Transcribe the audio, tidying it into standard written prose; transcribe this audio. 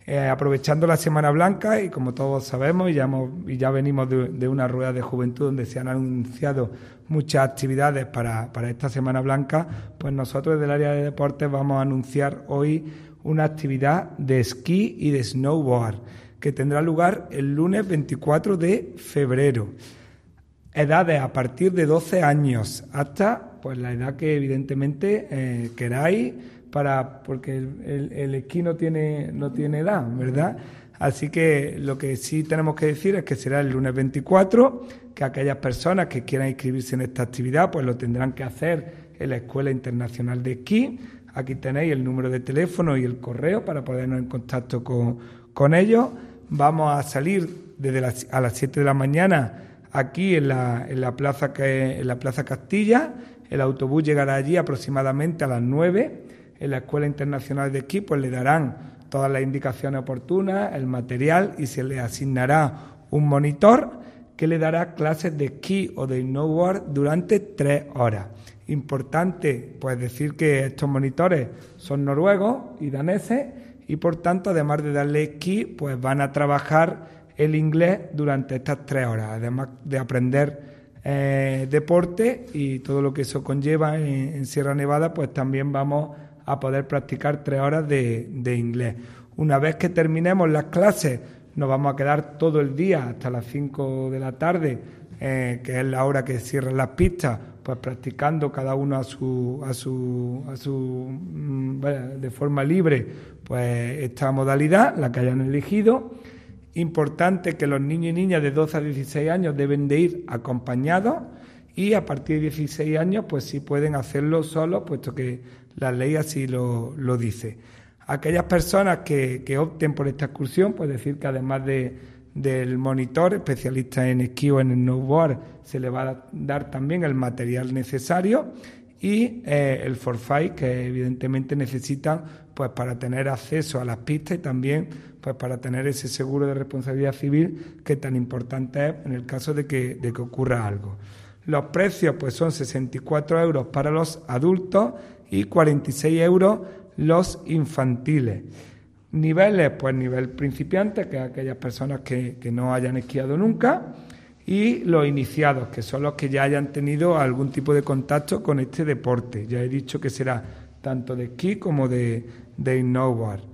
aprovechando la Semana Blanca y como todos sabemos y ya venimos de una rueda de juventud donde se han anunciado muchas actividades para esta Semana Blanca, pues nosotros desde el área de deportes vamos a anunciar hoy una actividad de esquí y de snowboard que tendrá lugar el lunes 24 de febrero. Edades a partir de 12 años hasta pues la edad que evidentemente queráis, porque el esquí no tiene edad, ¿verdad? Así que lo que sí tenemos que decir es que será el lunes 24, que aquellas personas que quieran inscribirse en esta actividad pues lo tendrán que hacer en la Escuela Internacional de Esquí. Aquí tenéis el número de teléfono y el correo para ponernos en contacto con ellos. Vamos a salir a las 7 de la mañana aquí en la Plaza Castilla. El autobús llegará allí aproximadamente a las 9. En la Escuela Internacional de Esquí pues le darán todas las indicaciones oportunas, el material, y se le asignará un monitor que le dará clases de esquí o de snowboard durante 3 horas. Importante pues decir que estos monitores son noruegos y daneses y por tanto además de darle esquí pues van a trabajar el inglés durante estas 3 horas, además de aprender deporte y todo lo que eso conlleva en Sierra Nevada, pues también vamos a poder practicar 3 horas de inglés. Una vez que terminemos las clases, nos vamos a quedar todo el día hasta las 5 de la tarde, que es la hora que cierran las pistas, pues practicando cada uno de forma libre, pues esta modalidad, la que hayan elegido. Importante que los niños y niñas de 12 a 16 años deben de ir acompañados y a partir de 16 años pues sí pueden hacerlo solos, puesto que la ley así lo dice. Aquellas personas que opten por esta excursión, pues decir que además del monitor especialista en esquí o en snowboard, se le va a dar también el material necesario y el forfait que evidentemente necesitan pues para tener acceso a las pistas y también pues para tener ese seguro de responsabilidad civil que tan importante es en el caso de que ocurra algo. Los precios pues son 64 euros para los adultos y 46 euros los infantiles. Niveles, pues nivel principiante, que es aquellas personas que no hayan esquiado nunca, y los iniciados, que son los que ya hayan tenido algún tipo de contacto con este deporte. Ya he dicho que será tanto de esquí como de snowboard.